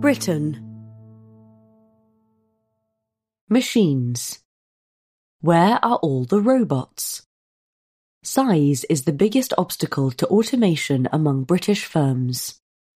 Britain. Machines. Where are all the robots? Size is the biggest obstacle to automation among British firms.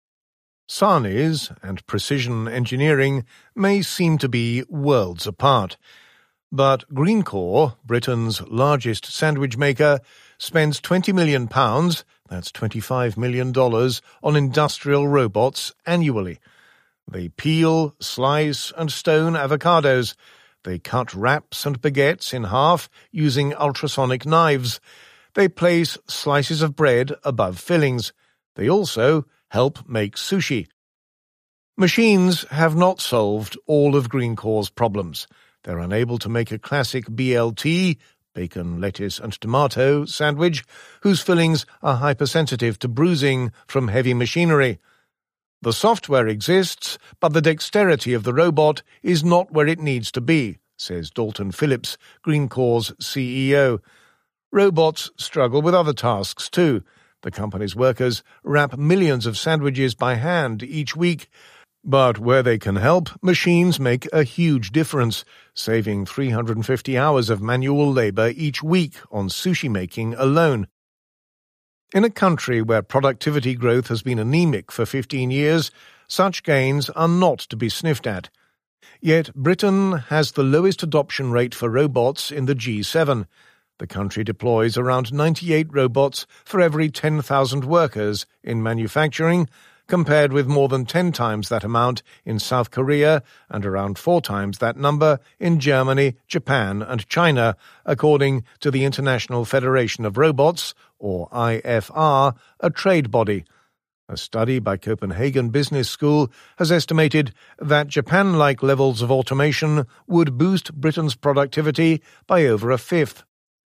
Sarnies and precision engineering may seem to be worlds apart, but Greencore, Britain's largest sandwich maker, spends £20 million, that's $25 million, on industrial robots annually. They peel, slice and stone avocados. They cut wraps and baguettes in half using ultrasonic knives. They place slices of bread above fillings. They also help make sushi. Machines have not solved all of Greencore's problems. They're unable to make a classic BLT, bacon, lettuce and tomato, sandwich, whose fillings are hypersensitive to bruising from heavy machinery. The software exists, but the dexterity of the robot is not where it needs to be, says Dalton Phillips, Greencore's CEO. Robots struggle with other tasks too. The company's workers wrap millions of sandwiches by hand each week. But where they can help, machines make a huge difference, saving 350 hours of manual labor each week on sushi making alone. In a country where productivity growth has been anemic for 15 years, such gains are not to be sniffed at. Yet Britain has the lowest adoption rate for robots in the G7. The country deploys around 98 robots for every 10,000 workers in manufacturing, compared with more than 10 times that amount in South Korea and around 4 times that number in Germany, Japan and China, according to the International Federation of Robots, or IFR, a trade body. A study by Copenhagen Business School has estimated that Japan-like levels of automation would boost Britain's productivity by over a fifth.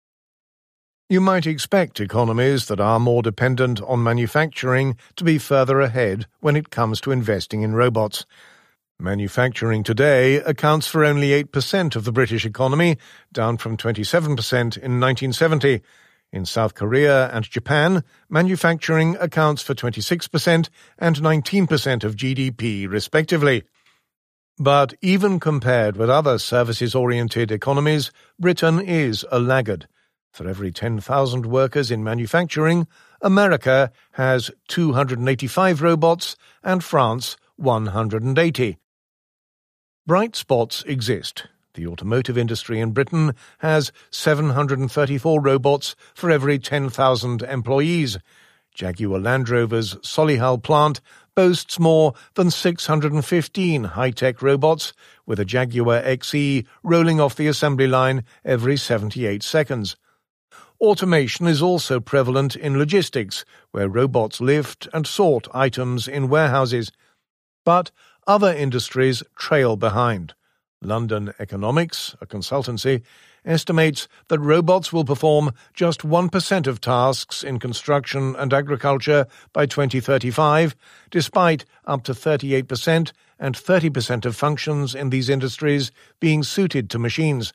You might expect economies that are more dependent on manufacturing to be further ahead when it comes to investing in robots. Manufacturing today accounts for only 8% of the British economy, down from 27% in 1970. In South Korea and Japan, manufacturing accounts for 26% and 19% of GDP, respectively. But even compared with other services-oriented economies, Britain is a laggard. For every 10,000 workers in manufacturing, America has 285 robots and France 180. Bright spots exist. The automotive industry in Britain has 734 robots for every 10,000 employees. Jaguar Land Rover's Solihull plant boasts more than 615 high-tech robots, with a Jaguar XE rolling off the assembly line every 78 seconds. Automation is also prevalent in logistics, where robots lift and sort items in warehouses. But other industries trail behind. London Economics, a consultancy, estimates that robots will perform just 1% of tasks in construction and agriculture by 2035, despite up to 38% and 30% of functions in these industries being suited to machines.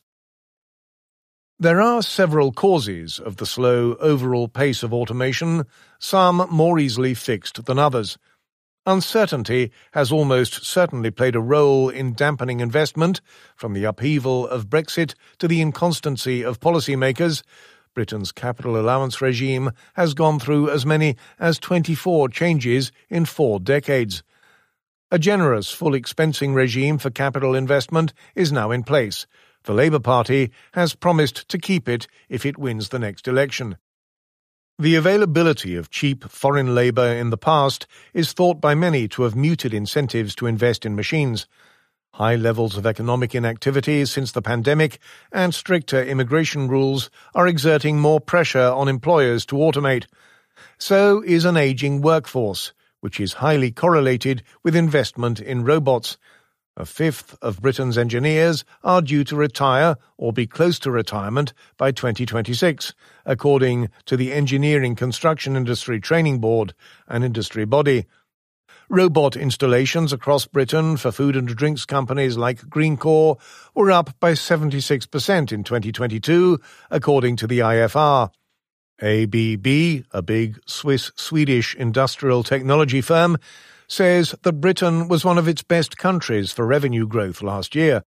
There are several causes of the slow overall pace of automation, some more easily fixed than others. Uncertainty has almost certainly played a role in dampening investment, from the upheaval of Brexit to the inconstancy of policymakers. Britain's capital allowance regime has gone through as many as 24 changes in 4 decades. A generous full expensing regime for capital investment is now in place. The Labour Party has promised to keep it if it wins the next election. The availability of cheap foreign labour in the past is thought by many to have muted incentives to invest in machines. High levels of economic inactivity since the pandemic and stricter immigration rules are exerting more pressure on employers to automate. So is an ageing workforce, which is highly correlated with investment in robots. A fifth of Britain's engineers are due to retire or be close to retirement by 2026, according to the Engineering Construction Industry Training Board, an industry body. Robot installations across Britain for food and drinks companies like Greencore were up by 76% in 2022, according to the IFR. ABB, a big Swiss-Swedish industrial technology firm, says that Britain was one of its best countries for revenue growth last year.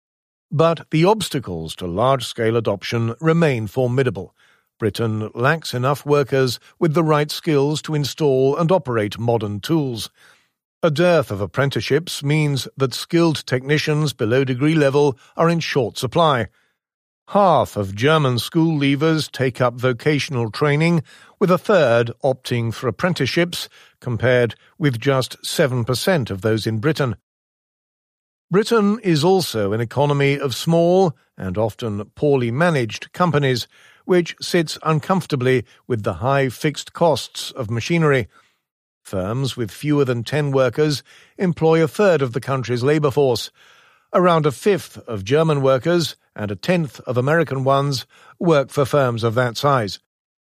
But the obstacles to large-scale adoption remain formidable. Britain lacks enough workers with the right skills to install and operate modern tools. A dearth of apprenticeships means that skilled technicians below degree level are in short supply. Half of German school leavers take up vocational training, with a third opting for apprenticeships, compared with just 7% of those in Britain. Britain is also an economy of small and often poorly managed companies, which sits uncomfortably with the high fixed costs of machinery. Firms with fewer than 10 workers employ a third of the country's labour force. Around a fifth of German workers and a tenth of American ones work for firms of that size.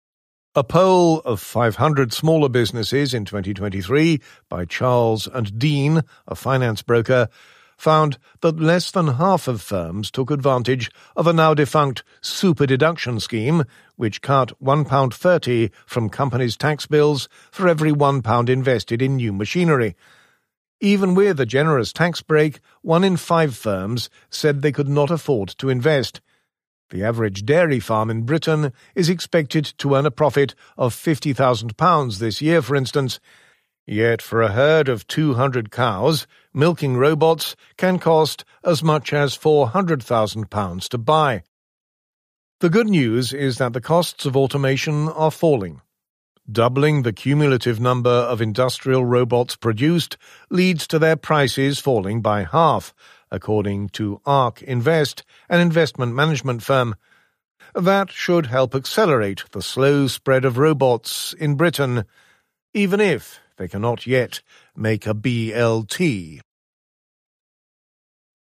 A poll of 500 smaller businesses in 2023 by Charles and Dean, a finance broker, found that less than half of firms took advantage of a now-defunct super-deduction scheme, which cut £1.30 from companies' tax bills for every £1 invested in new machinery. Even with a generous tax break, 1 in 5 firms said they could not afford to invest. The average dairy farm in Britain is expected to earn a profit of £50,000 this year, for instance. Yet for a herd of 200 cows, milking robots can cost as much as £400,000 to buy. The good news is that the costs of automation are falling. Doubling the cumulative number of industrial robots produced leads to their prices falling by half, according to ARK Invest, an investment management firm. That should help accelerate the slow spread of robots in Britain, even if they cannot yet make a BLT.